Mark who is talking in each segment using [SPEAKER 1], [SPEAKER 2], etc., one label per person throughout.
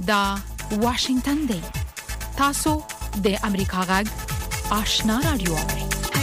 [SPEAKER 1] دا واشنگتن دی. تاسو د امریکا غږ آشنا رادیو اورئ.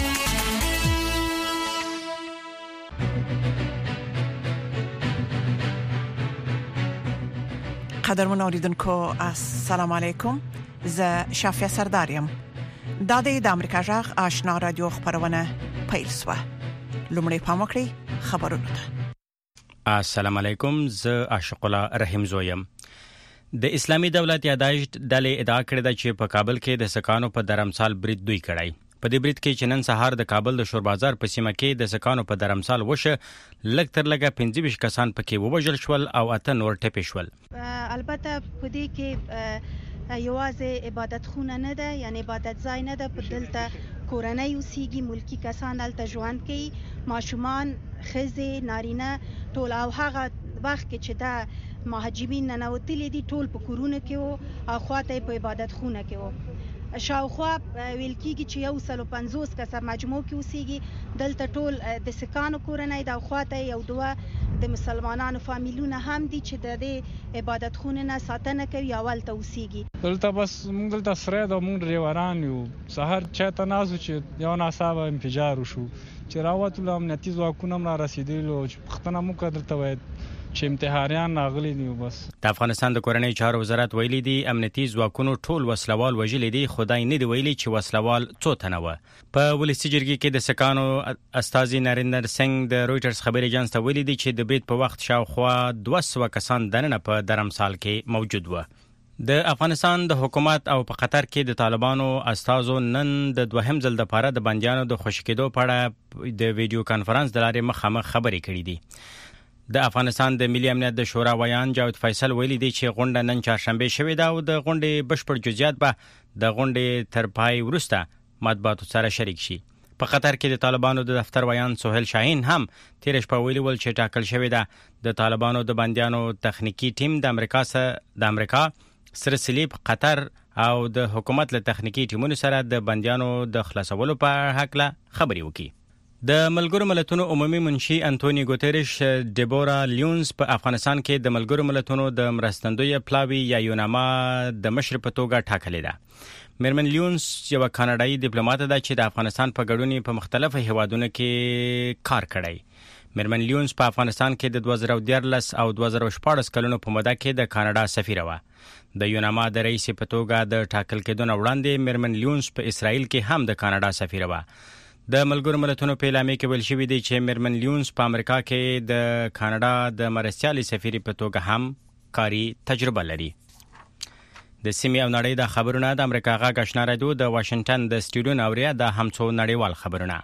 [SPEAKER 2] قدرمن اوریدونکو السلام علیکم. زه شافیا سردارم. دا د امریکا غږ آشنا رادیو خبرونه پیل شوه. لومړی پام وکړئ خبرونه ته.
[SPEAKER 3] السلام علیکم. زه عاشق الله رحیم زویم. د اسلامي دولت یاداشت ډلې ادعا کړې ده چې په کابل کې د سکانو په درمسال برید دوی کړی. په دې برید کې چې نن سهار د کابل د شور بازار په سیمه کې د سکانو په درمسال وشه، لږ تر لږه 25 کسان پکې ووژل شول او 8 نور ټپي شول.
[SPEAKER 4] البته په دې کې یوازې عبادت خونه نه ده، یعنی عبادت ځای نه ده، په دلته کورنۍ اوسېږي، ملکی کسان دلته ژوند کوي، ماشومان، ښځې، نارینه ټول. او هغه وخت کې چې دا مهاجرین ننوتلي دي ټول په کورونه کې وو او خواته په عبادت خونه کې وو. شاوخوا ویل کېږي چې 150 کسه مجموع کې اوسېږي. دلته ټول د سکانو کورنۍ ده او خواته یو دوه د مسلمانانو فامیلونه هم دي چې د دې عبادت خونه نه ساتنه کوي او هلته اوسېږي.
[SPEAKER 5] دلته بس موږ دلته سره د موږ ډریوران یو. سهار چاته نازو چې یو ناڅاپه انفجار وشو چې راوتلو امنیتي ځواکونه هم را رسېدلي وو چې پوښتنه موږ کړه دلته باید چې امتحاریان ناغلي دي. بس
[SPEAKER 3] د افغانستان د کورنۍ چارو وزارت ویلي دي امنیتي ځواکونو ټول وسلوال وژلي دي، خدای نه دی ویلي چې وسلوال څو تنه و. په ولسی جرګې کې د سکانو استاذي نریندر سنگ د رويټرز خبري اژانس ته ویلي دي چې د برید په وخت شاوخوا 200 کسان دننه په درمسال کې موجود و. د افغانستان د حکومت او په قطر کې د طالبانو استازو نن د دوهم ځل لپاره د بنديانو د خوشی کېدو په اړه د ویډیو کانفرنس د لارې مخامخ خبرې کړې دي. د افغانستان د ملي امنیت د شورا ویان جاوید فیصل ویلي دی چې غونډه نن چهارشنبه شوې ده او د غونډې بشپړ جزئیات به د غونډې تر پای وروسته مطبوعاتو سره شریک شي. په قطر کې د طالبانو د دفتر ویان سهیل شاهین هم تیر شپه ویلي ول چې ټاکل شوې ده د طالبانو د بنديانو تخنیکی ټیم د امریکا سره سلیب قطر او د حکومت له تخنیکی ټیمونو سره د بنديانو د خلاصولو په حق له خبري وکړي. د ملګرو ملتونو عمومي منشي انټونی ګوتریش ډیبورا لیونز په افغانستان کې د ملګرو ملتونو د مرستندوی پلاوی یا یوناما د مشر په توګه ټاکلې ده. میرمن لیونز یو کاناډایي ډیپلوماټ ده چې د افغانستان په ګډون په مختلفو هیوادونو کې کار کړی. میرمن لیونز په افغانستان کې د 2013 او 2014 کلونو په موده کې د کاناډا سفیر و. د یوناما د رئیس په توګه د ټاکل کېدو وړاندې میرمن لیونز په اسرائیل کې هم د کاناډا سفیر و. د ملګرو ملتونو په اعلامیه کې ویل شوی دی چې میرمن لیونز په امریکا کې د کاناډا د مرستیالي سفیر په توګه هم کاري تجربه لري. د سیمې او نړۍ د خبرونه د امریکا غږ آشنا رادیو د واشنگټن د سټوډیو نوریا د همڅو نړیوال خبرونه.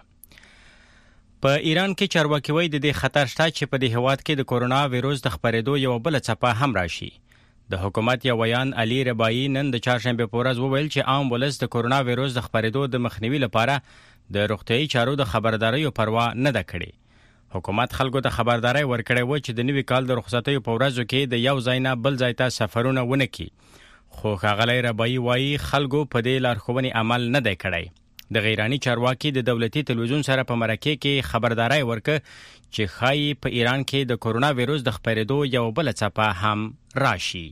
[SPEAKER 3] په ایران کې چارواکي وایي د دې خطر شته چې په دې هیواد کې د کورونا وایروس د خپرېدو یو بل څپه هم راشي. د حکومت یو ویان علي رباعي نن د چهارشنبه په ورځ وویل چې عام ولس د کورونا وایروس د خپرېدو د مخنیوي لپاره د روغتیايي چارو د خبرداري پروا نه ده کړې. حکومت خلکو ته خبرداري ورکړې و چې د نوي کال د رخصتۍ په ورځو کې د یو ځای نه بل ځای ته سفرونه ونه کړي. خو ښاغلی رباعي وایي خلکو په دې لارښوونې عمل نه دی کړی. د غیرانی چارواکي د دولتي تلویزیون سره په مرکه کې خبرداري ورکړه چې ښایي په ایران کې د کورونا وایروس د خپرېدو یو بل څپه هم راشي.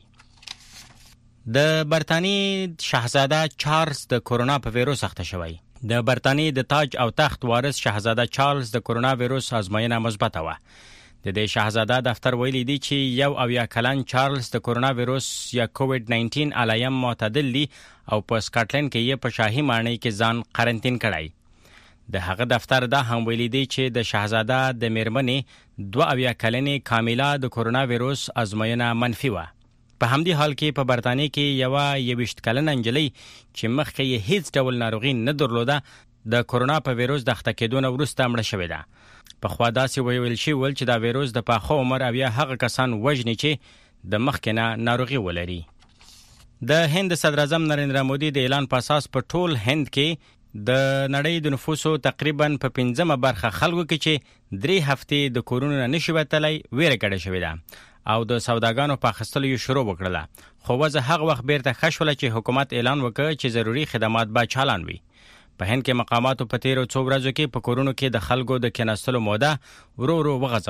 [SPEAKER 3] د برتانی شاهزاده چارلز د کورونا په وایروس اخته شوی. د برتانی د تاج او تخت وارث شاهزاده چارلز د کورونا وایروس آزموینه مثبته و. د دې شاهزاده دفتر ویلي دی چې 1 کلن چارلز د کورونا وایروس یا کووید 19 علایم معتدل دی او په سکاټلند کې یې په شاهي ماڼۍ کې ځان قرنطین کړی. د هغه دفتر دا هم ویلي دی چې د شاهزاده د میرمنې 2 کلنې کامیلا د کورونا وایروس آزموینه منفي و. په همدې حال کې په برتانیې کې 21 کلنه نجلۍ چې مخکې یې هیڅ ډول ناروغي نه درلوده د کورونا په وایروس د اخته کېدو نه وروسته مړه شوې ده. پخوا داسې ویل شوي چې دا وایروس د پاخه عمر او یا هغه کسان وژني چې د مخکې نه ناروغي ولري. د هند صدر اعظم نریندرا مودي د اعلان په اساس په ټول هند کې د نړۍ د نفوسو تقریبا په 15 برخه خلکو کې چې 3 هفتې د کورونا نشي وتلی ویره ګډه شوې ده او د سوداګانو په اخیستلو یې شروع وکړله. خو وضع هغه وخت بیرته ښه شوله چې حکومت اعلان وکړ چې ضروري خدمات به چالان وي. په هند کې مقاماتو په تیرو څو ورځو کې په کورونو کې د خلکو د کېناستلو موده ورو ورو وغځوله.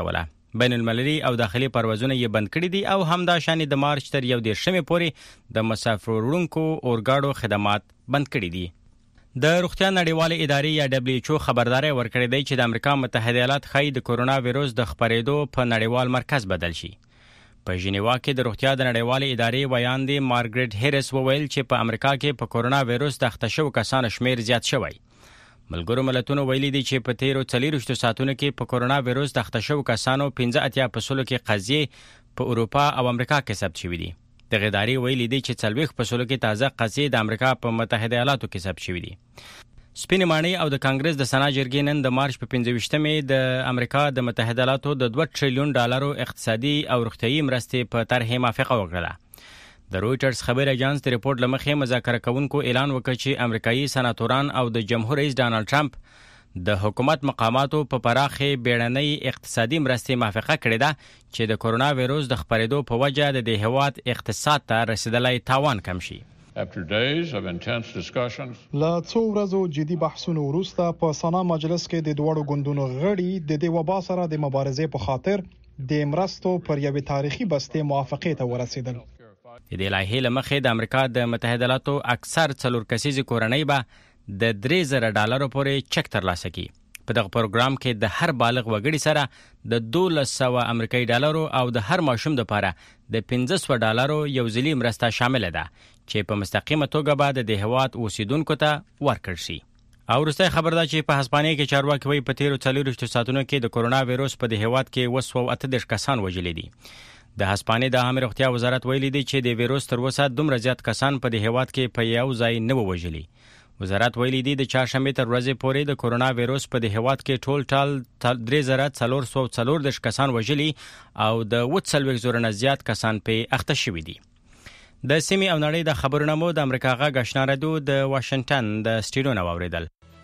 [SPEAKER 3] بین المللي او داخلي پروازونه یې بند کړي دي او همدا شان د مارچ تر 11 پورې د مسافر وړونکو اورګاډو خدمات بند کړي دي. د روغتیا نړیوالې ادارې یا WHO خبرداري ورکړې ده چې د امریکا متحده ایالات ښایي د کورونا وایروس د خپرېدو په نړیوال مرکز بدل شي. په ژنیوا کې د روغتیا د نړیوالې ادارې ویاندې مارګریټ هریس وویل چې په امریکا کې په کورونا وایروس د اخته شوو کسانو شمیر زیات شوی. ملګرو ملتونو ویلي دي چې په تیرو 24 ساعتونو کې په کورونا وایروس د اخته شوو کسانو 85% کې قضیې په اروپا او امریکا کې ثبت شوې دي. د ادارې ویلي دي چې 40% کې تازه قضیې د امریکا په متحده ایالاتو کې ثبت شوې دي. سپینې ماڼۍ او د کانګرس د سنا جرګې نن د مارچ په 25مې د امریکا د متحده ایالاتو د $2 تریلیون اقتصادي او روغتیايي مرستې په طرحې موافقه وکړه. د رويټرز خبر اژانس د ریپورت لمخې مذاکره کوونکو اعلان وکړ چې امریکایي سناتوران او د جمهور رئیس ډانلډ ټرمپ د حکومت مقاماتو په پراخه بیړنۍ اقتصادي مرستې موافقه کړې ده چې د کورونا وایروس د خپرېدو په وجه د دې هیواد اقتصاد ته رسیدلای تاوان کم شي.
[SPEAKER 6] After days of intense discussions,
[SPEAKER 7] لا څو ورځو جدي بحثونو وروسته په سنا مجلس کې د دوړو ګوندونو غړي د دې وبا سره د مبارزې په خاطر د مرستو پر یوې تاریخي بستې موافقې ته ورسیدل.
[SPEAKER 3] د دې لایحې لمخې د امریکا د متحده ایالاتو اکثر 4 کسیزې کورنۍ به د $3,000 پورې چک ترلاسه کړي. په دغه پروګرام کې د هر بالغ وګړي سره د $1,200 امریکایي ډالرو او د هر ماشوم لپاره د $500 یو ځلي مرسته شامل ده چې په مستقیمه توګه به د هیواد اوسیدونکو ته ورکړل شي. او وروستی خبر ده چې په هسپانیا کې چارواکي وایي په تیرو 24 ساعتونو کې د کورونا وایروس په د هیواد کې 238 کسان وژلي دي. د هسپانیا د عامه روغتیا وزارت ویلي دی چې د وایروس تر اوسه دومره زیات کسان په د هیواد کې په یو ځای نه وژلي. وزارت ویلي دی د چهارشنبه تر ورځې پورې د کورونا وایروس په د هیواد کې ټول 3440 کسان وژلي او د 40 نه زیات کسان په اخته شوي دي. د سیمې او نړۍ د خبرونو مو د امریکا غږ آشنا رادیو د واشنگټن د سټډیو نه واوریدل.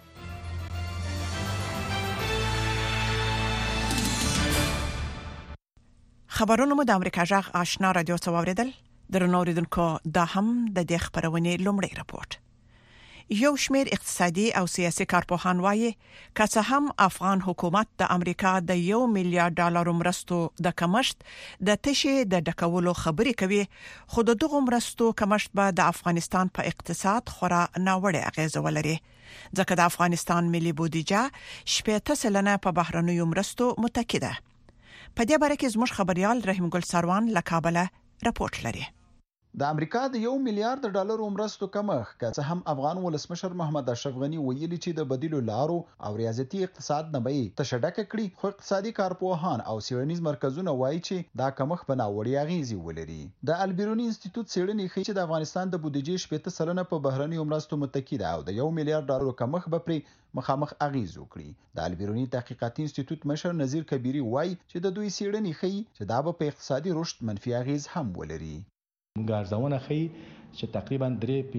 [SPEAKER 2] خبرونه مو د امریکا غږ آشنا رادیو څخه واوریدل. درنو اوریدونکو دا هم د دې خبرونې لومړی راپورټ. یو شمېر اقتصادي او سیاسي کارپوهان وایي که څه هم افغان حکومت د امریکا د $1 میلیارډ مرستو د کمښت د تشې د ډکولو خبرې کوي، خو دغه مرستو کمښت به د افغانستان په اقتصاد خورا ناوړه اغیز ولري، ځکه د افغانستان ملي بودیجه 70% په بهرنیو مرستو متکی ده. په دې باره کې زموږ خبريال رحیم ګل سروان له کابل راپورټ لري.
[SPEAKER 8] د امریکا د $1 میلیارډ مرستو کمښت که څه هم افغان ولسمشر محمد اشرف غنی ویلي چې د بدیلو لارو او ریاضتي اقتصاد نه به تشدک کړي، خو اقتصادي کارپوهان او څېړنیز مرکزونه وایي چې دا کمښت به ناوړه اغیزې ولري. د البیرونی انسټیټیوټ څېړنې ښيي چې د افغانستان د بودیجې 70% په بهرنیو مرستو متکی ده او د $1 میلیارډ کمښت به پرې مخامخ اغیز وکړي. د البیرونی تحقیقاتي انسټیټیوټ مشر نذیر کبیری وایي چې د دوی څېړنې ښيي چې دا به په اقتصادي رشد منفي اغیز هم ولري.
[SPEAKER 9] موږ ارزونه ښيي چې تقریبا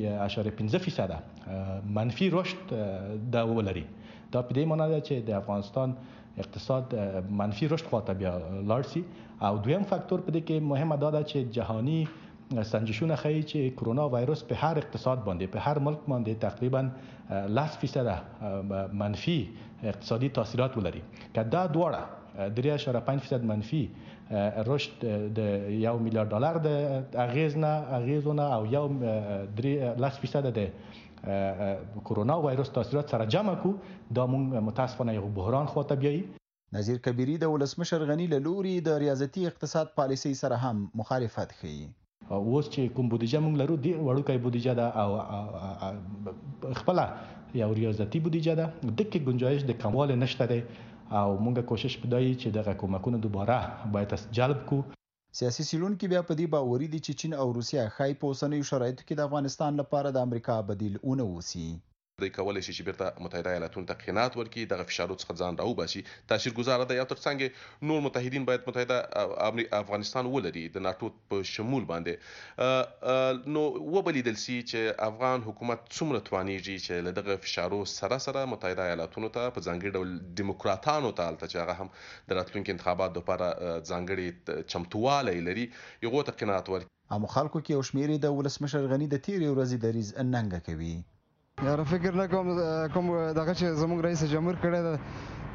[SPEAKER 9] 3.5% منفي رشد دا ولري. دا په دې معنی ده چې د افغانستان اقتصاد منفي رشد خواته بیا لاړ شي. او دویم فاکتور په دې کې مهمه ده چې جهانی سنجشونه ښيي چې کرونا وایروس په هر اقتصاد باندې په هر ملک باندې تقریبا 10% منفي اقتصادي تاثیرات ولري. که دا دواړه 3.5% منفي رشد د $1 میلیارډ د اغیزونه او 10% د کرونا وایروس تاثیرات سره جمع کو، دا مونږ متاسفانه یو بحران خواته بیایي.
[SPEAKER 8] نذیر کبیری د ولسمشر غنی له لوري د ریاضتي اقتصاد پالیسي سره هم مخالفت کوي.
[SPEAKER 9] اوس چې کوم بودیجه مونږ لرو دی وړوکی بودیجه ده او خپل یو ریاضتي بودیجه ده، د کې گنجائش د کموالي نشته ده او مونږه کوشش پدای چې دغه کومکونه دوباره باید جلب کو.
[SPEAKER 8] سیاسي سیلونکو بیا په دې باوري دي چې چین او روسیا خای په اوسنیو شرایطو کې د افغانستان لپاره د امریکا بدیل اونه وسی.
[SPEAKER 10] دوی کولای شي چې بیرته متحده ایالاتونو ته قناعت ورکړي، دغه فشارونو څخه ځان راوباسي. تاثیرګذار ده. یا ترڅنګ نور متحدین باید متحده افغانستان ولري د ناتو په شمول باندې. نو وبلیدل سي چې افغان حکومت څومره توانیږي چې له دغه فشارو سره متحده ایالاتونو ته په ځانګړي ډول دیموکراتانو ته الته چې هغه هم د راتلونکو انتخاباتو لپاره ځانګړي چمتووالی لري یو ته قناعت ورکړي.
[SPEAKER 8] عام خلکو کې او شمیرې د ولسمشر غنی د تیرې ورځې دریز ننګه کوي.
[SPEAKER 11] یاره فکر نه کوم دغه چې زموږ رئیس جمهور کړی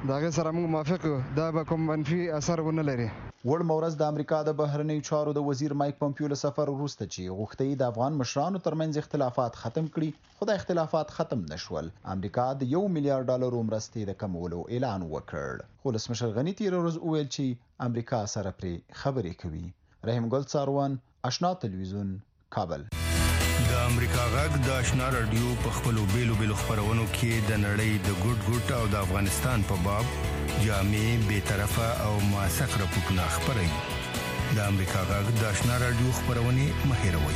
[SPEAKER 11] داغه سره موږ موافق یو دا به کوم منفي اثر ونه لري.
[SPEAKER 8] وړ مورز د امریکا د بهرنی چارو د وزیر مایک پومپیو له سفر وروسته چې غوښتي د افغان مشرانو ترمنځ اختلافات ختم کړي، خو د اختلافات ختم نشول. امریکا د $1 میلیارډ مرستې د کمولو اعلان وکړ. خو ولسمشر غنی تیر ورځ وویل چې امریکا سره پرې خبرې کوي. رحیم ګل څاروان، آشنا تلویزیون، کابل.
[SPEAKER 12] د امریکا غږ د آشنا رادیو په خپلو بیلو خبرونو کې د نړۍ د ګډ او د افغانستان په باب جامع، بی‌طرفه او موثق راپورټونه خبري. د امریکا غږ د آشنا رادیو خبرونه مهیروي.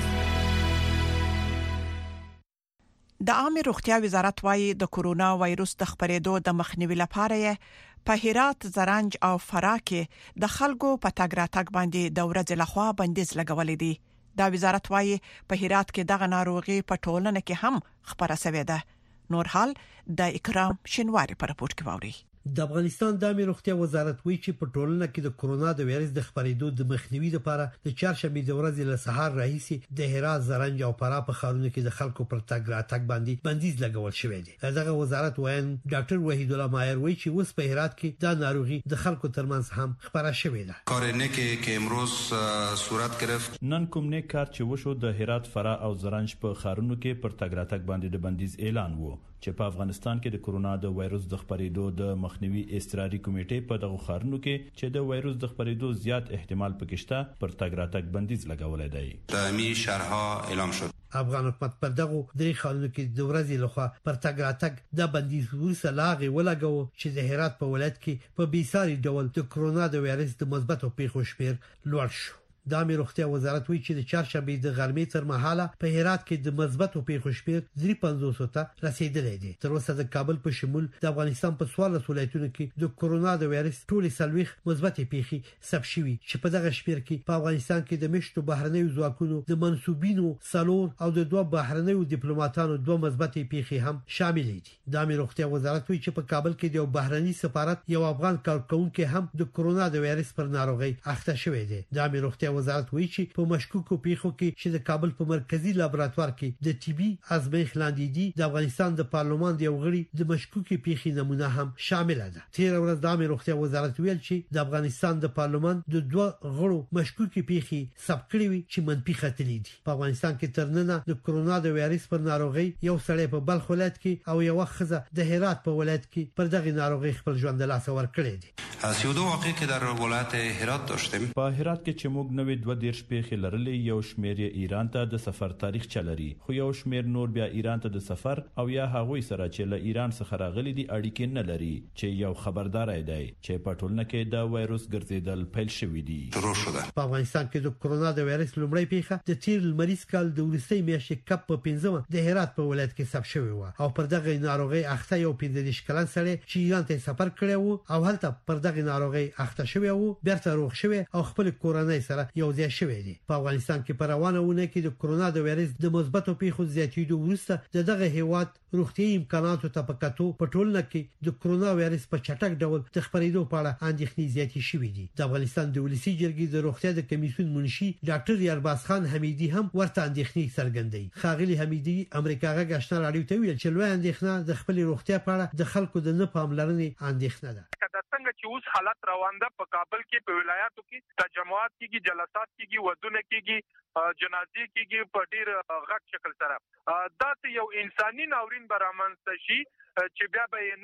[SPEAKER 2] د عامه روغتیا وزارت وايي د کورونا وایروس د خپرېدو د مخنیوي لپاره په هرات، زرنج او فراه کې د خلکو په تګ راتګ باندې د ورځې لخوا بندیز لګولې دي. دا وزارت وايي په هرات کې دغه ناروغي په ټولنه کې هم خبره شوې ده. نور حال د اکرام شینواری په راپور کې ووري.
[SPEAKER 13] د افغانستان د عامه روغتیا وزارت وایي چې په ټولنه کې د کورونا د وایرس د خپرېدو د مخنیوي لپاره د چهارشنبه د ورځې له سهار راهیسي د هرات، زرنج او فراه په ښارونو کې د خلکو پر تګ راتګ باندې بندیز لګول شوی دی. دغه وزارت وایي ډاکټر وحید الله مایر وایي چې اوس په هرات کې د ناروغي د خلکو ترمنځ هم خبره شوې ده.
[SPEAKER 14] کار نه کې امروز صورت گرفت.
[SPEAKER 15] نن کوم نه کار چې وشو د هرات، فراه او زرنج په ښارونو کې پر تګ راتګ باندې د بندیز اعلان وو چې په افغانستان کې د کورونا د وایروس د خپرېدو د مخنیوي اضطراري کمیټې په دغه ښارونو کې چې د وایروس د خپرېدو زیات احتمال پکې پر تګ راتګ بندیز لګولې دی.
[SPEAKER 14] تعمی شهرها اعلام شد.
[SPEAKER 13] افغان حکومت پر دغه درې ښارونو کې د ورځې لخوا پر تګ راتګ د بندیز وروسته لاغې ولګو چې د هرات په ولایت کې په بیساري ډول د کورونا د وایرس د مثبتو پیښو شمیر لوړ شو. د عامه روغتیا وزارت وایي چې د چهارشنبه د غرمې تر مهاله په هرات کې د مثبتو پیښو شمیر 350 ته رسیدلی دی. تر اوسه د کابل په شمول د افغانستان په 14 ولایتونو کې د کورونا د وایرس ټول 40 مثبت پیښې ثبت شوي چې په دغه شمیر کې په افغانستان کې د مشتو بهرنیو ځواکونو د منسوبینو سالور او د دوه بهرنیو ډیپلوماټانو دوه مثبت پیښې هم شامل دي. د عامه روغتیا وزارت وایي چې په کابل کې د بهرنی سفارت یو افغان کارکونکو هم د کورونا د وایرس پر ناروغي اخته شوی دی. د عامه روغتیا وزارت وایي چې په مشکوکو پیښو کې چې د کابل په مرکزی لابراتوار کې د ټي بي ازمایښت لاندې دي، د افغانستان د پارلمان د یو غړي د مشکوکې پیښې نمونه هم شامل ده. تیر ورځ د عامه روغتیا وزارت ویل چې د افغانستان د پارلمان د دوه غړو مشکوکې پیښې ثبت کړې وي چې منفي ختلې دي. په افغانستان کې ترننه د کورونا د وایرس پر ناروغي یو سړی په بلخ ولایت کې او یو خزه د هرات په ولایت کې پر دغه ناروغي خپل ژوند له لاسه ورکړی دی.
[SPEAKER 14] سیودو واقع که در ولایت هرات داشتیم.
[SPEAKER 15] په هرات کې چې موږ نوې 2 پیښې لرلې، یو شمیر ایران ته د سفر تاریخ چلري، خو یو شمیر نور بیا ایران ته د سفر او یا هغوی سره چې له ایران څخه راغلي دي اړیکې نه لري، چې یو خبرداري دی چې په ټولنه کې د وایروس ګرځیدل پیل شوی دی.
[SPEAKER 13] په افغانستان کې د کورونا د وایرس لومړی پیښه د تیر لمریز کال د ورستۍ میاشتې کپ په 15 د هرات په ولایت کې ثبت شوی و او پر دغه ناروغي اخته یو 15 کلن سړی چې ایران ته سفر کړی و او هلته پر دغه ناروغي اخته شوی و، بیرته روغ شوی او خپل کورنۍ سره یو ځای شوی دی. په افغانستان کې په روانه ونه کې د کورونا د وایرس د مثبتو پیښو زیاتېدو وروسته دغه هیواد روغتيایي امکاناتو ته په کتو په ټولنه کې د کورونا وایرس په چټک ډول د خپرېدو په اړه اندېښنې زیاتې شوې دي. د افغانستان د ولسی جرګې د روغتیا د کمیسیون منشي ډاکټر یارباز خان حمیدي هم ورته اندېښنې څرګندوي. خاغلی حمیدي امریکا غږ آشنا رادیو ته ویل چې لوی اندېښنه د خپل روغتیا په اړه د خلکو د نه پاملرنې اندېښنه ده.
[SPEAKER 16] څنګه چې اوس حالت روان ده په کابل کې په ولایاتو کې تجمعات کېږي، جلسات کېږي، ودونه کېږي، جنازې کېږي په ډیر غټ شکل سره. دا یو انساني ناورین برامنځته شي چې بیا به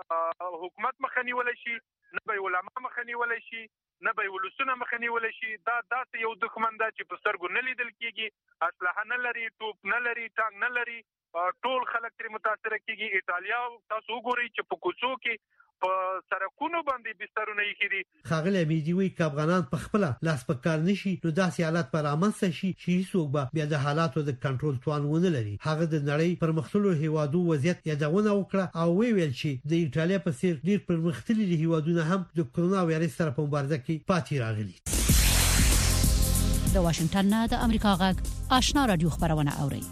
[SPEAKER 16] نه حکومت مخنیول شي، نه به علما مخنیول شي، نه به ولسونه مخنیول شي. دا یو دښمن ده چې په سترګو نه لیدل کېږي، اسلحه نه لري، توپ نه لري، ټانک نه لري، ټول خلک ترې متاثر کېږي. ایټالیا تاسو وګورئ چې په کوڅو کې په سرکونو باندې بسترونه یې کړي.
[SPEAKER 13] خاغلی حمیدي وایي که افغانان په خپل لاس په کار نشي نو داسې حالات پر رامنځته شي چې هیڅوک به بیا د حالاتو د کنټرول توان ونه لري. هغه د نړۍ پرمختللو هیوادو وضعیت یادونه وکړه او ویل چې د ایټالیا په څیر ډیر پرمختللي هیوادونه هم د کورونا وایرس سره په مبارزه کې پاتې راغلي.
[SPEAKER 17] د واشنگټن نه د امریکا غږ آشنا رادیو خبرونه اوري.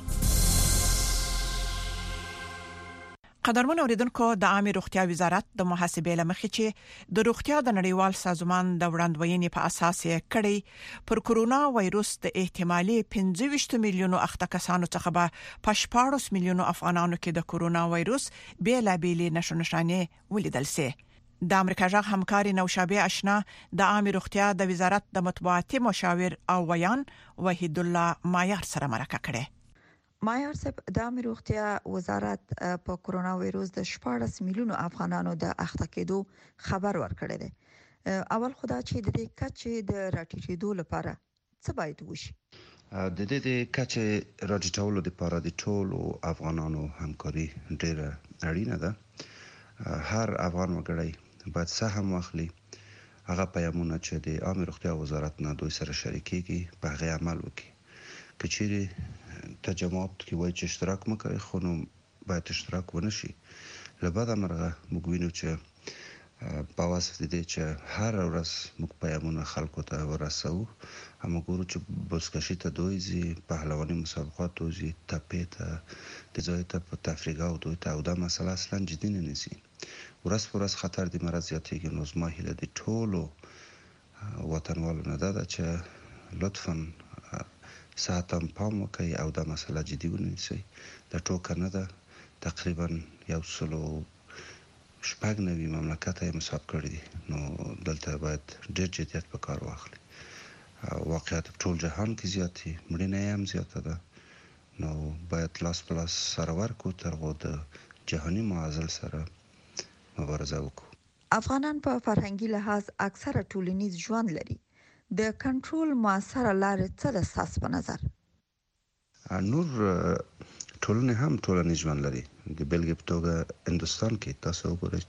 [SPEAKER 2] قدرمن اوریدونکو، د عامه روغتیا وزارت د محاسبې لمخې چې د روغتیا د نړیوال سازمان د وړاندوینې په اساس یې کړی پر کورونا وایروس د احتمالي 25 میلیونو اخته کسانو څخه به 14 میلیونو افغانانو کې د کورونا وایروس بیلابېلې نښې ولیدل سي. د امریکا جغ همکاري نوشابه آشنا د عامه روغتیا د وزارت د مطبوعاتي مشاور او ویان وحید الله مایار سره مرکه کړه.
[SPEAKER 18] مایار صاحب د عامه روغتیا وزارت په کورونا وایروس د 14 میلیونو افغانانو د اخته کېدو خبر ورکړی دی. اول خدا چې د دې کچې د راټیټېدو لپاره څه باید وشي؟
[SPEAKER 19] د دې د کچې راټیټولو لپاره د ټولو افغانانو همکاري ډیره اړینه ده. هر افغان وګړی باید سهم واخلي. هغه پیغامونه چې د عامه روغتیا وزارت نه دوی سره شریکيږي په هغه عمل وکړي. کچېری تجمعات کې وایي چې اشتراک مکوي خو نو باید اشتراک ونشي. لبعد مرغه موږ وینو چې په واسطه دې چې هر ورځ موږ پیغامونه خلکو ته ورسو. هم ګورو چې بوسکشي ته دوی پهلواني مسابقات دوی تپې ته د ځای ته په تفریح او دوی ته او دا مسله اصلا جدي نه نيسي. ورځ په ورځ خطر د مرض زیاتېږي. نو زما هیله د ټولو وطنوالو نه ده چې لطفاً ساعتم پام وکړي او دا مسله جدي ونیسي. د ټوکه نه ده. تقریبا 190 مملکت یې مصاب کړی دي. نو دلته باید ډېر جدیت په کار واخلي. واقعیت په ټول جهان کې زیاتې مړینه هم زیاته ده. نو باید لاس په لاس سره ورکو ترغو د جهاني معضل سره مبارزه وکړو.
[SPEAKER 18] افغانان په فرهنګي لحاظ اکثره ټولنیز ژوند لري. د کنټرول موثره لارې څه د ساس په نظر؟
[SPEAKER 19] نور ټولنې هم ټولنیز ژوند لري. د بلګې په توګه هندوستان کې تاسو وګورئ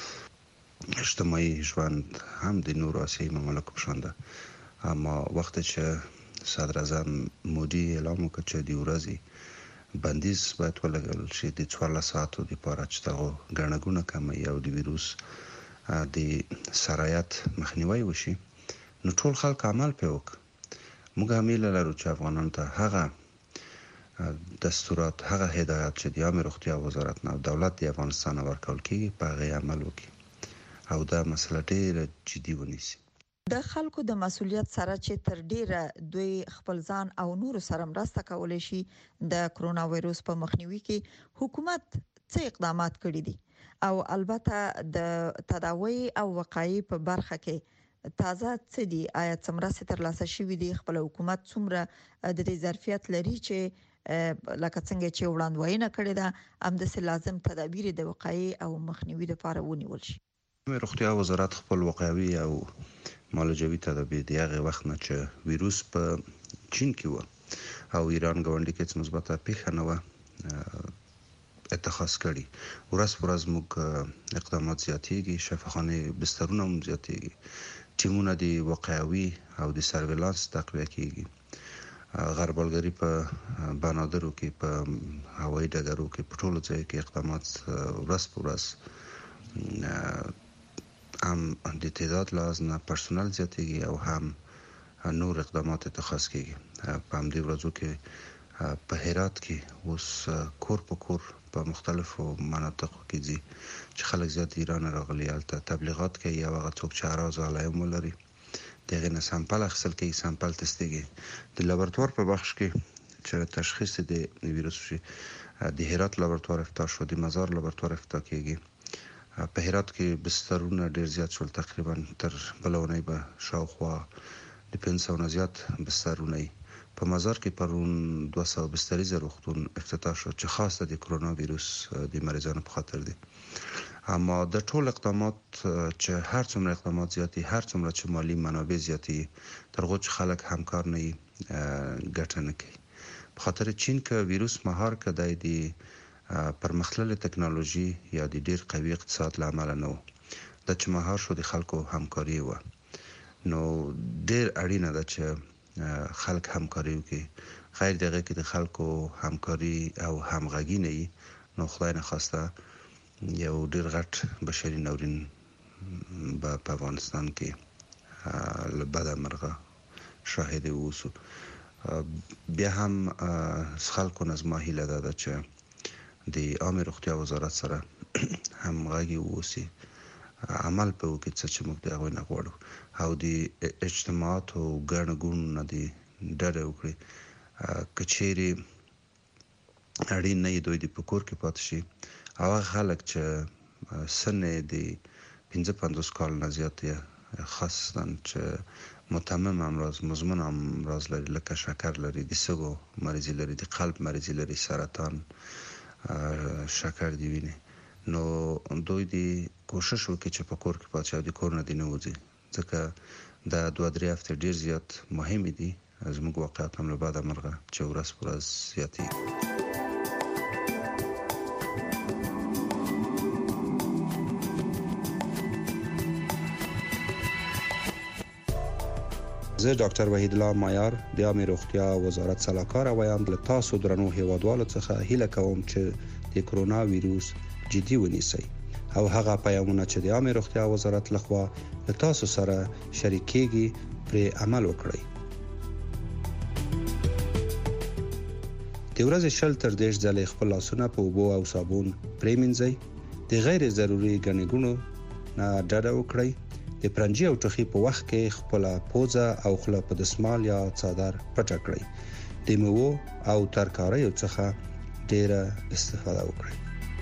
[SPEAKER 19] چې اجتماعي ژوند هم د نورو آسیایي مملکتو په شان ده. اما وخت چې صدر اعظم مودي اعلان وکړ چې د ورځې بندیز باید ولګول شي د 14 ساعتو لپاره چې تاسو ګڼګونه کموي او د ویروس د سرایت مخنیوي وشي، نو ټول خلک عمل په وک. موږ هم لرو چې افغانانو ته هغه دستورات، هغه هدایات چې د عامه روغتیا وزارت نه دولت د افغانستان ورکول کیږي په هغه عمل وکړي او دا مسله ډیره جدي ونیسي.
[SPEAKER 18] د خلکو د مسولیت سره چې تر ډیره دوی خپل ځان او نور سره مرسته کولای شي د کرونا وایروس په مخنیوي کې حکومت څه اقدامات کړي دي او البته د تداوی او وقایې په برخه کې تازه څه دي؟ آیا څومره ترلاسه شوي دي؟ خپل حکومت څومره د دې ظرفیت لري چې لکه څنګه چې وړاندوینه کړې ده همداسې لازم تدابیر د وقایې او مخنیوي لپاره ونیول شي؟
[SPEAKER 19] روغتیا وزارت خپل وقایوي او معالجوي تدابیر د هغه وخت نه چې ویروس په چین کې و او ایران ګاونډي کې مثبته پیښه نه و اتخاذ کړي. ورځ موږ اقدامات زیاتېږي، شفاخانه بسترونه هم زیاتېږي، ټیمونه د وقایوي او د سرویلانس تقویه کیږي. غربالګری په بنادرو کې، په هوایي ډګرو کې، په ټولو ځای کې اقدامات ورځ په ورځ هم د تعداد لازم پرسونل زیاتېږي او هم نور اقدامات اتخاذ کیږي. په همدې ورځو کې په هرات کې اوس کور په کور په مختلفو مناطقو کې دي چې خلک زیات ایران راغلي، هلته تبلیغات کوي او هغه څوک چې اعراض علایم ولري دغه نه سامپل اخیستل کوي، سامپل تستېږي. د لابراتوار په بخش کې چې تشخیص د ویروس شي، د هرات لابراتوار افتتاح شو، د مزار لابراتوار افتتاح کیږي. په هرات کې بسترونه ډیر زیات شول، تقریبا تر بلونی به شاوخوا د 500 نه زیات بسترونه. په مزار کې پرون 200 بستریز روغتون افتتاح شو چې خاصه د کرونا ویروس د مریضانو په خاطر دي. اما د ټول اقدامات چې هر څومره اقدامات زیاتی، هر څومره چې مالی منابع زیاتی، ترغه چې خلک همکار نه ګټه نه کوي. په خاطر چین کې ویروس مهار کدی دی پرمختللې ټکنالوژي یا د ډیر قوي اقتصاد لامل نه و. د چې مهار شو د خلکو همکاري و. نو ډیر اړینه ده چې خلک همکاري وکړي. غیر دغه کې د خلکو همکاري او همغږي نه وي، نو خدای نه خواسته یو ډیر غټ بشري ناورین په افغانستان کې لبعد مرغه شاهد اوسو. بیا هم خلکو نظم هیله ده چې د عامه روغتیا وزارت سره همغږي ووسی، عمل په وکړي چې موږ د هغوی نه غواړو او د اجتماعات او ګڼګون نه د ډډه وکړي. کچېرې اړین نه دوی د پکور کې پاتې شي او هغه خلک چې سن د 15 کال نه زیات خاصه چې متمم امراض مزمن امراض لري لکه شکر لري د سګو مریضي لري د قلب مریضي لري سرطان شکر دی ویني نو دوی دی کوشش وکړي چې په کور کې پاتې شي د کور نه دی نه وځي ځکه دا 2-3 هفته ډیر زیات مهم دي زموږ واقعیت هم له بعد مرغه چې ورځ پر ورځ زیاتې
[SPEAKER 20] زه ډاکټر وحید الله مایار د عامه روغتیا وزارت سلاکار وایم له تاسو درنو هیوادوالو څخه هیله کوم چې د کرونا وایروس جدي ونیسئ او هغه پیغامونه چې د عامه روغتیا وزارت لخوا له تاسو سره شریکيږي پر عمل وکړئ. د ورځې شل تر 10 ځله خپل لاسونه په اوبو او صابون پریمنځئ. د غیر ضروري ګڼې ګونو نه ډډه وکړئ. د پرنجي او ټخي په وخت کې خپل پوزه او خله په دسمال یا څادر پټ کړئ. د میوو او ترکاریو څخه ډیره استفاده وکړئ.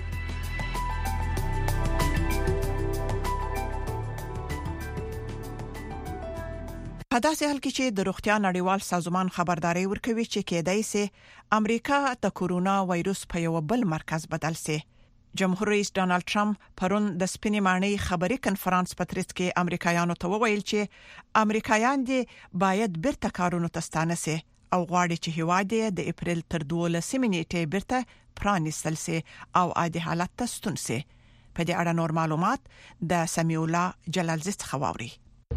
[SPEAKER 2] په داسې حال کې چې د روغتیا نړیوال سازمان خبرداري ورکوي چې کېدای شي امریکا د کورونا وایروس په یو بل مرکز بدل شي. جمهور رئیس ډانلډ ټرمپ پرون د سپینې ماڼۍ خبري کنفرانس په ترڅ کې امریکایانو ته وویل چې امریکایان دي باید بیرته کارونو ته ستانه شي او غواړي چې هیواد د اپریل تر 12 نیټې بیرته پرانیستل شي او عادي حالت ته ستون شي. په دې اړه نور معلومات د سمیع الله جلالزی څخه واوري.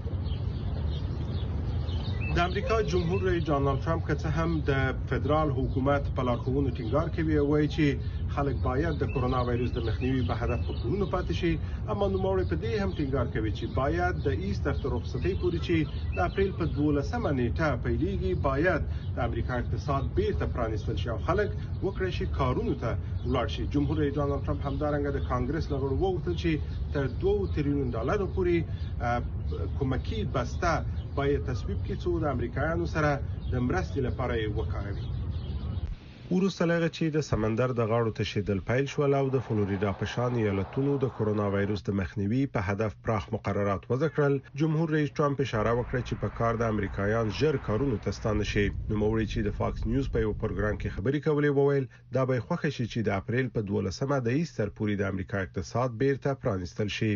[SPEAKER 21] د امریکا جمهور رئیس ډانلډ ټرمپ که څه هم د فدرال حکومت په لارښوونو ټینګار کوي او وایي چې خلک باید د کرونا وایروس د مخنیوي په هدف په کورونو پاتې شي، اما نوموړی په دې هم ټینګار کوي چې باید د ایستر تر رخصتۍ پورې چې د اپریل په 12 نیټه پیلېږي باید د امریکا اقتصاد بیرته پرانیستل شي او خلک وکړي شي کارونو ته ولاړ شي. جمهور رئیس ډانلډ ټرمپ همدارنګه د کانګرس له غړو وغوښتل چې تر $2 تریلیون پورې کومکی بسته باید تصویب کړي چې د امریکایانو سره د مرستې لپاره وکاروي. وروسته لږ چې د سمندر د غاړو تشیدل پیل شول او د فلوریدا په شان ایالتونو د کرونا وایروس د مخنیوي په هدف پراخ مقررات وضع کړل، جمهور رئیس ټرمپ اشاره وکړه چې په کار د امریکایان ژر کارونو ته ستانه شي. نوموړی چې د فاکس نیوز په یو پروګرام کې خبري کولې وویل دا به خوښ شي چې د اپریل په 12 د ایستر پورې د امریکا اقتصاد بیرته پرانیستل شي.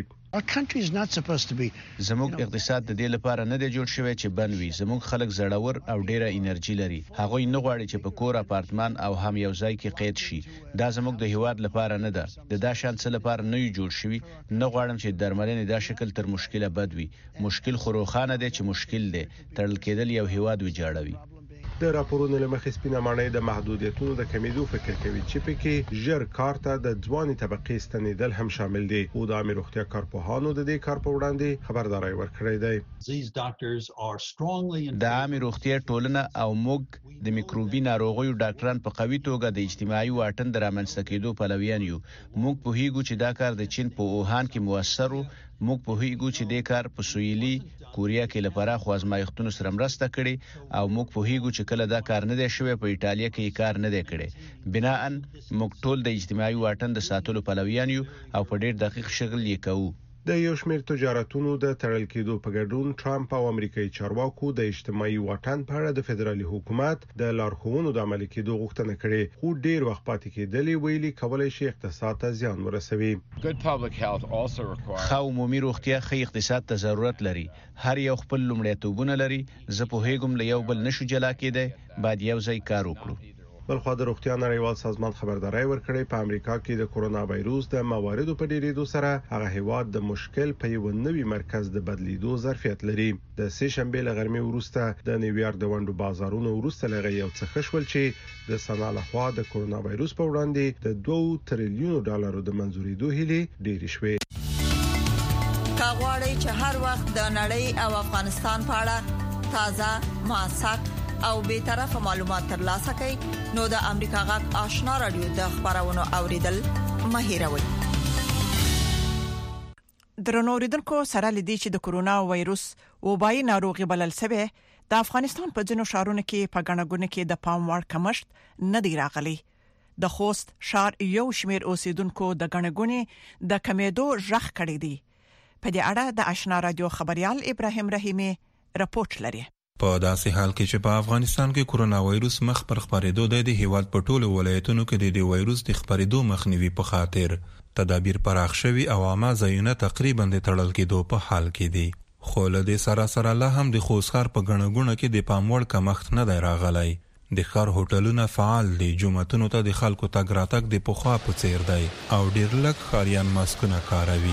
[SPEAKER 22] زموږ اقتصاد د دې لپاره نه دی جوړ شوی چې بند وي. زموږ خلک زړور او ډیره انرژي لري. هغه نه غواړي چې په کور اپارتمان او هم یو ځای کې قید شي. دا زموږ د هیواد لپاره نه ده. د دا شان څه لپاره نه جوړ شوی. نه غواړم چې درملنې دا شکل تر مشکله بد وي. مشکل خو روخانه دی چې مشکل دی تړل کېدل یو هیواد ویجاړوي.
[SPEAKER 21] د راپورونو لمخې سپینه ماڼۍ د محدودیتونو د کمیدو فکر کوي چې پکې ژر کار ته د ځواني طبقې ستنیدل هم شامل دي. او د عامه روغتیا کارپوهانو د دې کار په وړاندې خبرداري ورکړې ده.
[SPEAKER 22] د عامه روغتیا ټولنه او موږ د میکروبي ناروغیو ډاکټران په قوي توګه د اجتماعي واټن د رامنځته کېدو پلویان یو. موږ په هیګو چې دا کار د چین په اوهان کې موثر وو. موږ په هیګو چې د کار په سویلي کوریا کې لپاره خو ازمایښتونو سره مرسته کړې او موږ په هیګو چې کله دا کار نه دی شوی په ایټالیا کې کار نه دی کړی. بناءً موږ ټول د اجتماعي واټن د ساتلو پلویان یو او په ډیر دقیق شغل یې کوو.
[SPEAKER 21] د یو شمېر تجارتونو د تړل کېدو په ګډون ټرمپ او امریکایي چارواکو د اجتماعي واټن په اړه د فدرالي حکومت د لارښوونو د عملي کېدو غوښتنه کړې، خو ډیر وخت پاتې کېدلی ویلي کولای شي اقتصاد ته زیان ورسوي.
[SPEAKER 22] خو عمومي روغتیا ښه اقتصاد ته ضرورت لري. هر یو خپل لومړیتوبونه لري. زه په هیګم له یو بل نشو جلا کېدای. باید یو ځای کار وکړو.
[SPEAKER 21] بلخو د روغتیا نړیوال سازمان خبرداري ورکړې په امریکا کې د کرونا وایروس د مواردو په ډیریدو سره هغه هیواد د مشکل په یو نوي مرکز د بدلیدو ظرفیت لري. د سه شنبه له غرمې وروسته د نیویارک د وندو بازارونو وروسته لغه یو څه خښول چې د سنا لخوا د کرونا وایروس په وړاندې د $2 تریلیون د منځورېدو هلي ډېر شوې.
[SPEAKER 18] کاغوري چې هر وخت د نړۍ او افغانستان په اړه تازه موثق او به طرفه معلومات ترلاسه کړئ نو د امریکا غږ آشنا رادیو د خبرونو اوریدل مهیروي.
[SPEAKER 2] درنو اوریدونکو سره لدی چې د کرونا وایروس وبای ناروغي بلل سوی د افغانستان په ځینو شهرونو کې په غنګونه کې د پام وړ کمښت نه دی راغلی. د خوست شهر یو شمیر اوسیدونکو د غنګونه د کمیدو ژغ کړی دی. په دې اړه د آشنا رادیو خبريال ابراهيم رحیمي راپورټ لري.
[SPEAKER 1] په داسې حال کې چې په افغانستان کې کرونا وایروس مخ پر خپرېدو د هیواد په ټولو ولایتونو کې د وایروس د خپرېدو مخنیوي په خاطر تدابیر پراخ شوي او عامه ځایونه تقریبا د تړل کېدو په حال کې دي. خو له دې سره لا هم د خوست ښار په ګڼه ګوڼه کې د پام وړ کمښت نه دی راغلی. د ښار هوټلونه فعال دي، جوماتونو ته د خلکو تګ راتګ د پخوا په څیر دی او ډېر لږ ښاریان ماسکونه کاروي.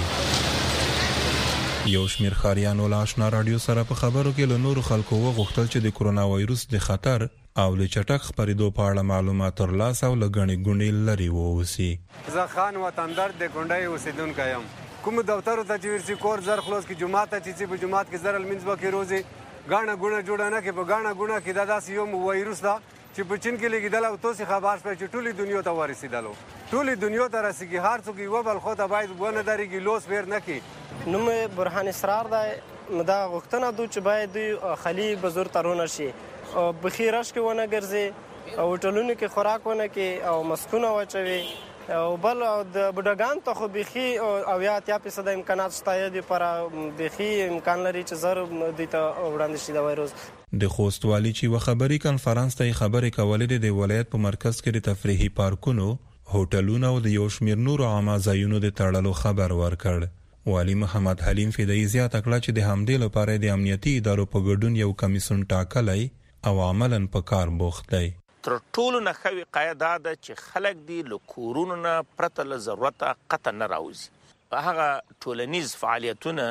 [SPEAKER 1] یو شمېر ښاریانو له آشنا راډیو سره په خبرو کې له نورو خلکو وغوښتل چې د کرونا وایروس د خطر او له چټک خپرېدو په اړه معلومات ترلاسه او له ګڼې ګوڼې لرې واوسي.
[SPEAKER 4] زه خان وطندر د کونډۍ اوسېدونکی یم. کوم دفترو ته چې ورسي کور زر خلاص کې جمعات ته چې په جمعات کې زر لمنځ به کې روزي ګاڼه ګوڼه جوړه نه کې په ګاڼه ګوڼه کې دا داسې یو وایروس ده چې په چین کې لګېدل او تاسو خبر شوي چې ټولې دنیا ته ورسېدلو. ټولې دنیا ته رسېږي، هر څوک یو بل خو ته باید ونه درېږي، لوس ویر نه کړي.
[SPEAKER 23] نوم برهان اسرار دی. دا غوښتنه ده چې باید دوی خالي بزرګ ترونه شي، بخیرش کې ونه ګرځي، هوټلونو کې خوراک ونه کړي او مسکونه واچوي. او بل د بډاګان ته خو بيخي او یا 80% امکانات شته دي پر بيخي امکان لري چې زر د ته وړاندې شي د وایروس.
[SPEAKER 1] د خوست والی چې و خبري کانفرنس ته خبرې کولې د ولایت په مرکز کې د تفریحي پارکونو، هوټلونو او د یو شمېر نورو عامه ځایونو د تړلو خبر ورکړ. والی محمد حلیم فدایي زیاته کړه چې د همدې لپاره د امنیتي ادارو په ګډون یو کمیسیون ټاکلی او عملاً په کار بوخت دی.
[SPEAKER 24] تر ټولو نه ښه وقایه دا ده چې خلک دي له کورونو نه پرته له ضرورته قطع نه راوځي. هغه ټولنیز فعالیتونه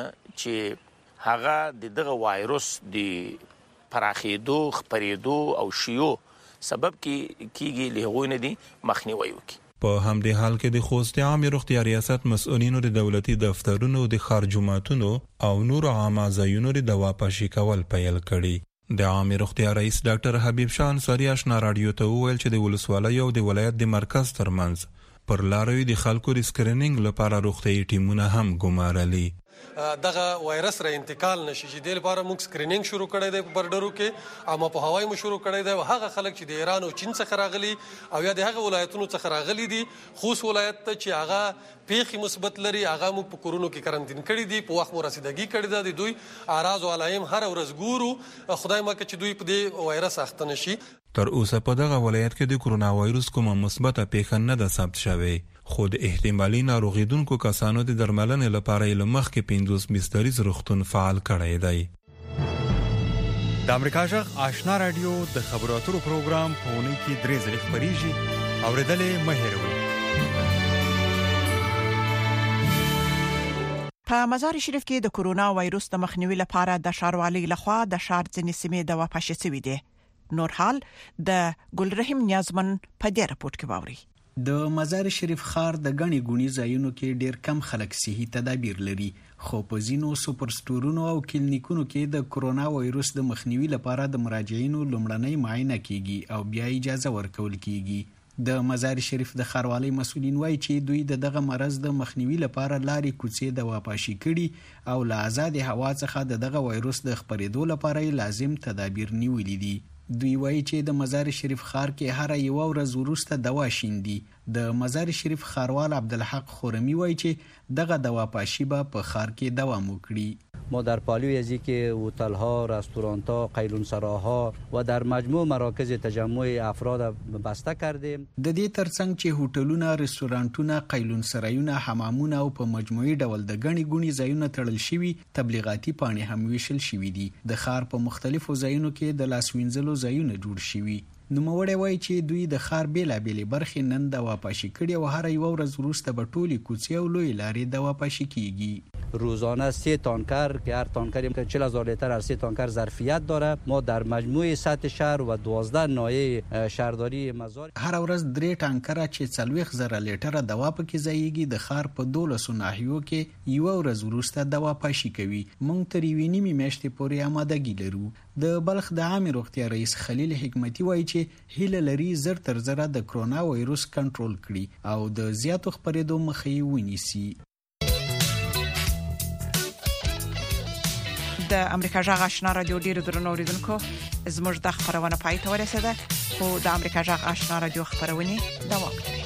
[SPEAKER 24] چې هغه د دغه وایروس د پراخېدو، خپرېدو او شیو سبب کیږي له هغوی نه دي مخنیوی وکړي.
[SPEAKER 1] په همدې حال کې د خوست عامه روغتیا ریاست مسؤلینو د دولتي دفترونو، د ښار جوماتونو او نورو عامه ځایونو د دوا پاشي کول پیل کړي. د عامه روغتیا رئیس ډاکټر حبیب شاه انصاری آشنا راډیو ته وویل چې د ولسوالۍ او د ولایت د مرکز ترمنځ پر لاروي د خلکو د سکرینینګ لپاره روغتیايي ټیمونه هم ګمارلي.
[SPEAKER 25] دغه وایرس را انتقال نشي چې د لپاره موږ سکرینینګ شروع کړی دی په بردرو کې، اما په هوایي مو شروع کړی دی. هغه خلک چې د ایران او چین څخه راغلي او یا د هغه ولایتونو څخه راغلي دي، خوست ولایت ته چې هغه پیخي مثبت لري، هغه موږ په کورونو کې کرنټین کړی دي، په وخت مو رسیدګي کړی ده. د دوی اعراض او علایم هر ورځ ګورو، خدای مکه چې دوی په دې وایرس اخته نشي.
[SPEAKER 1] تر اوسه په دغه ولایت کې د کرونا وایروس کومه مثبته پیښه نه ده ثبت شوې، خو د احتمالي ناروغیدونکو کسانو د درملنې لپاره یې له مخکې 50 بستریز روغتون فعال کړی دی.
[SPEAKER 26] د امریکا جغ آشنا رادیو د خبرو اترو پروګرام په اونۍ کې 3 ځله خبريږي، اوریدلې مه هېروئ.
[SPEAKER 2] په مزار شریف کې د کرونا وایروس د مخنیوي لپاره د ښاروالۍ لخوا د ښار ځینې سیمې دوا پاشي شوې دي. نور حال د ګلرحیم نیازمن په دې راپورټ کې باوري.
[SPEAKER 27] د مزار شریف ښار د غني ګونی ځایونو کې ډیر کم خلک صحي تدابیر لري، خو په ځینو سوپر سټورونو او کلینیکونو کې د کرونا وایروس د مخنیوي لپاره د مراجعینو لومړنۍ معاینه کیږي او بیا اجازه ورکول کیږي. د مزار شریف د ښاروالۍ مسؤلین وایي چې دوی دغه مرض د مخنیوي لپاره لارې کوڅې د واپاشي کړي او له آزاد هوا څخه دغه وایروس د خپرېدو لپاره لازم تدابیر نیولي دي. دوی وایي چې د مزار شریف ښار کې هر یو ورځ وروسته دوا شیندي. د مزار شریف ښاروال عبدالحق خورمی وایي چې دغه دوا پاشي به په ښار کې دوام وکړي.
[SPEAKER 28] ما در پالوی از اینکه هتل‌ها، رستوران‌ها، قیلونسراها و در مجموع مراکز تجمع افراد بسته کردیم.
[SPEAKER 27] د دې ترڅنګ چې هوټلونه، رستورانټونه، قیلونسرایونه، حمامونه او په مجموعي ډول د غني ګونی ځایونه تړل شوي، تبلیغاتي پاڼې هم ویشل شوي دي. د ښار په مختلفو ځایونو کې د لاس وینځلو ځایونه جوړ شوي. نوموړی وایي چې دوی د ښار بیلابېلې برخې نن دوا پاشي کړي او هر یو ورځ وروسته به ټولې کوڅې او لوی لارې دوا پاشي کیږي.
[SPEAKER 28] روزانه 3 تانکر که هر تانکری 40,000 لیتر هر 3 تانکر ظرفیت داره. ما در مجموع سطح شهر و 12 ناحیه شهرداری مزار
[SPEAKER 27] هر ورځ 3 تانکره چې 40,000 لیتر دوا پکې ځایږي. د ښار په 12 ناحیو کې یو ورځ وروسته دوا پاشي کوي. مونږ تر یوې نیمې میاشتې پورې آمادګي لرو. د بلخ د عامه روغتیا رئیس خلیل حکمتي وایي چې هیله لري زر تر زره د کرونا وایروس کنټرول کړي او د زیاتو خپرېدو مخه یې ونیسي.
[SPEAKER 2] د امریکا جغ آشنا رادیو ډیرو درنو اوریدونکو، زموږ د خبرونه پای ته ورسیده، خو د امریکا جغ آشنا رادیو خبرونه دوام لري.